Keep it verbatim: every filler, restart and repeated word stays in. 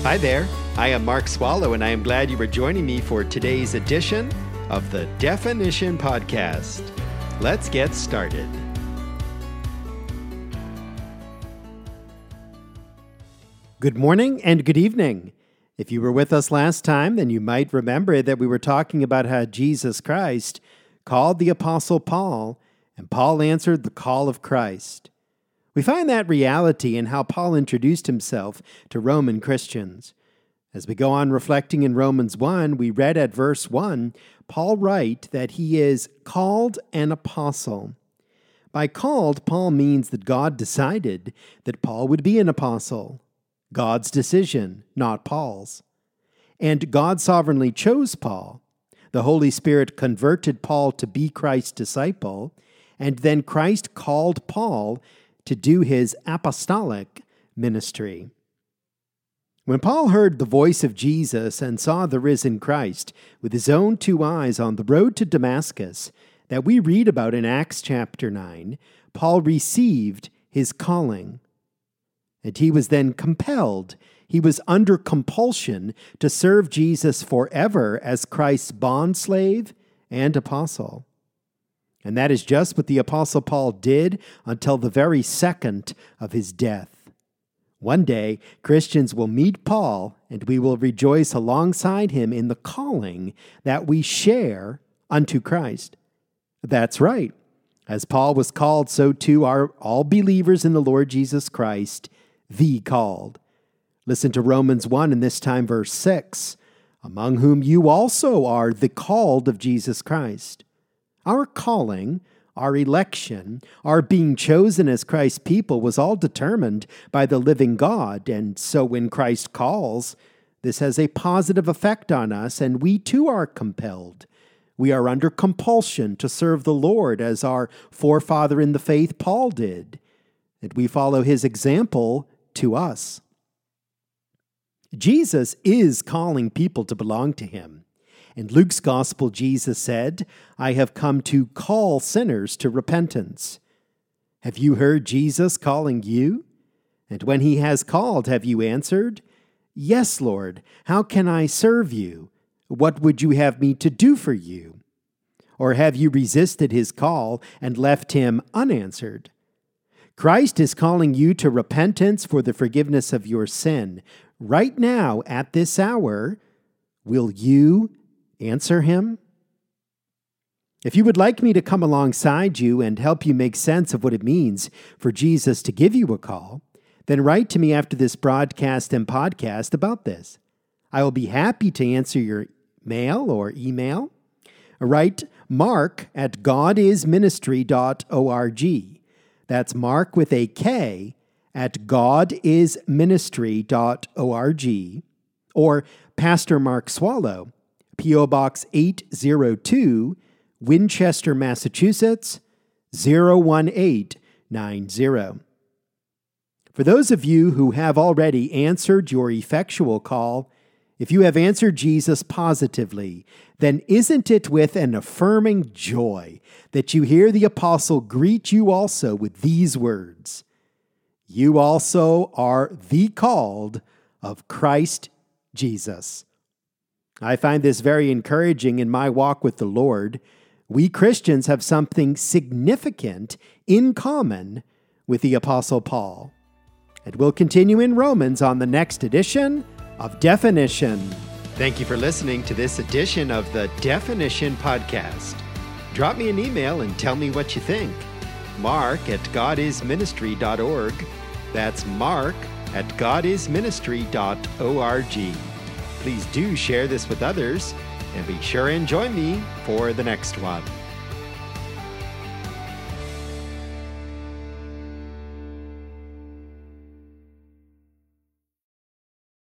Hi there, I am Mark Swallow, and I am glad you are joining me for today's edition of the Definition Podcast. Let's get started. Good morning and good evening. If you were with us last time, then you might remember that we were talking about how Jesus Christ called the Apostle Paul, and Paul answered the call of Christ. We find that reality in how Paul introduced himself to Roman Christians. As we go on reflecting in Romans one, we read at verse one, Paul writes that he is called an apostle. By called, Paul means that God decided that Paul would be an apostle. God's decision, not Paul's. And God sovereignly chose Paul. The Holy Spirit converted Paul to be Christ's disciple, and then Christ called Paul to do his apostolic ministry. When Paul heard the voice of Jesus and saw the risen Christ with his own two eyes on the road to Damascus that we read about in Acts chapter nine, Paul received his calling. And he was then compelled, he was under compulsion to serve Jesus forever as Christ's bondslave and apostle. And that is just what the Apostle Paul did until the very second of his death. One day, Christians will meet Paul, and we will rejoice alongside him in the calling that we share unto Christ. That's right. As Paul was called, so too are all believers in the Lord Jesus Christ, the called. Listen to Romans one, and this time verse six, among whom you also are the called of Jesus Christ. Our calling, our election, our being chosen as Christ's people was all determined by the living God, and so when Christ calls, this has a positive effect on us, and we too are compelled. We are under compulsion to serve the Lord as our forefather in the faith, Paul, did, and we follow his example to us. Jesus is calling people to belong to him. In Luke's gospel, Jesus said, I have come to call sinners to repentance. Have you heard Jesus calling you? And when he has called, have you answered? Yes, Lord. How can I serve you? What would you have me to do for you? Or have you resisted his call and left him unanswered? Christ is calling you to repentance for the forgiveness of your sin. Right now, at this hour, will you answer him? If you would like me to come alongside you and help you make sense of what it means for Jesus to give you a call, then write to me after this broadcast and podcast about this. I will be happy to answer your mail or email. Write mark at godisministry dot org. That's Mark with a K at godisministry dot org, or Pastor Mark Swallow, P O Box eight oh two, Winchester, Massachusetts, zero one eight nine zero. For those of you who have already answered your effectual call, if you have answered Jesus positively, then isn't it with an affirming joy that you hear the apostle greet you also with these words, you also are the called of Christ Jesus. I find this very encouraging in my walk with the Lord. We Christians have something significant in common with the Apostle Paul. And we'll continue in Romans on the next edition of Definition. Thank you for listening to this edition of the Definition Podcast. Drop me an email and tell me what you think. Mark at godisministry dot org. That's Mark at godisministry dot org. Please do share this with others, and be sure and join me for the next one.